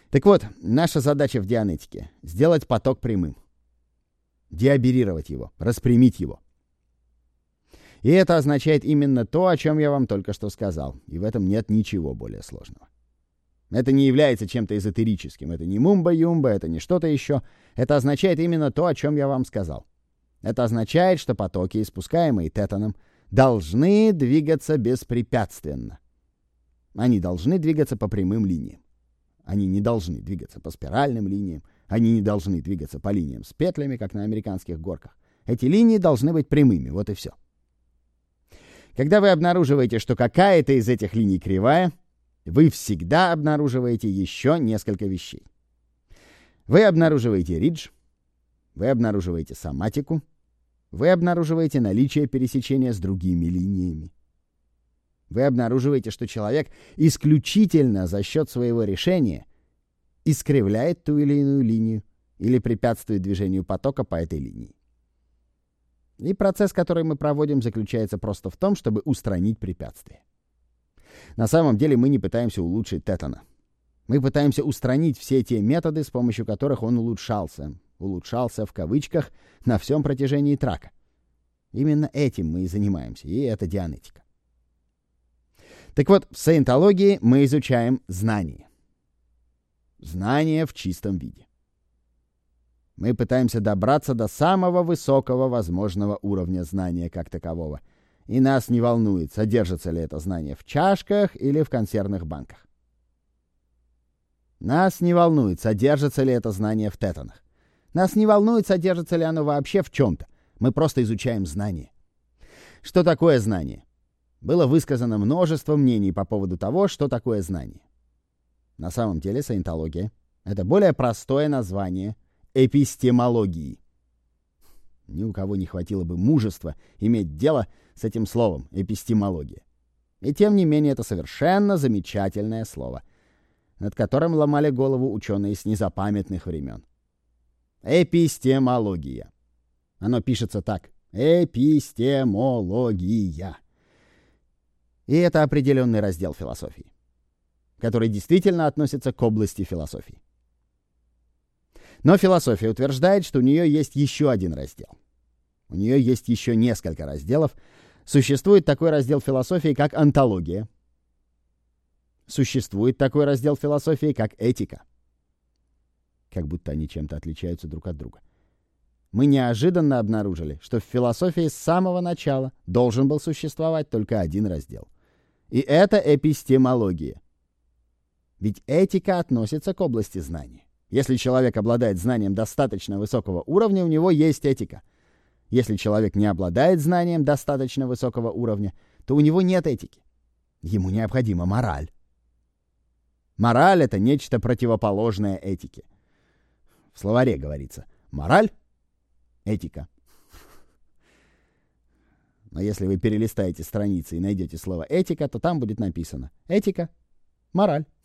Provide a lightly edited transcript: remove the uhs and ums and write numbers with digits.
Так вот, наша задача в дианетике — сделать поток прямым. Деаберировать его, распрямить его. И это означает именно то, о чем я вам только что сказал. И в этом нет ничего более сложного. Это не является чем-то эзотерическим. Это не мумба-юмба, это не что-то еще. Это означает именно то, о чем я вам сказал. Это означает, что потоки, испускаемые тетаном, должны двигаться беспрепятственно. Они должны двигаться по прямым линиям. Они не должны двигаться по спиральным линиям. Они не должны двигаться по линиям с петлями, как на американских горках. Эти линии должны быть прямыми, вот и все. Когда вы обнаруживаете, что какая-то из этих линий кривая, вы всегда обнаруживаете еще несколько вещей. Вы обнаруживаете ридж, вы обнаруживаете соматику, вы обнаруживаете наличие пересечения с другими линиями. Вы обнаруживаете, что человек исключительно за счет своего решения искривляет ту или иную линию или препятствует движению потока по этой линии. И процесс, который мы проводим, заключается просто в том, чтобы устранить препятствие. На самом деле мы не пытаемся улучшить тетана. Мы пытаемся устранить все те методы, с помощью которых он улучшался в кавычках, на всем протяжении трака. Именно этим мы и занимаемся, и это дианетика. Так вот, в саентологии мы изучаем знание. Знание в чистом виде. Мы пытаемся добраться до самого высокого возможного уровня знания как такового. И нас не волнует, содержится ли это знание в чашках или в консервных банках. Нас не волнует, содержится ли это знание в тетанах. Нас не волнует, содержится ли оно вообще в чем-то. Мы просто изучаем знание. Что такое знание? Было высказано множество мнений по поводу того, что такое знание. На самом деле саентология — это более простое название эпистемологии. Ни у кого не хватило бы мужества иметь дело с этим словом эпистемология. И тем не менее это совершенно замечательное слово, над которым ломали голову ученые с незапамятных времен. Эпистемология. Оно пишется так. Эпистемология. И это определенный раздел философии, который действительно относится к области философии. Но философия утверждает, что у нее есть еще один раздел. У нее есть еще несколько разделов. Существует такой раздел философии, как онтология. Существует такой раздел философии, как этика. Как будто они чем-то отличаются друг от друга. Мы неожиданно обнаружили, что в философии с самого начала должен был существовать только один раздел. И это эпистемология. Ведь этика относится к области знания. Если человек обладает знанием достаточно высокого уровня, у него есть этика. Если человек не обладает знанием достаточно высокого уровня, то у него нет этики. Ему необходима мораль. Мораль — это нечто противоположное этике. В словаре говорится «мораль — этика». Но если вы перелистаете страницы и найдете слово «этика», то там будет написано «этика, мораль».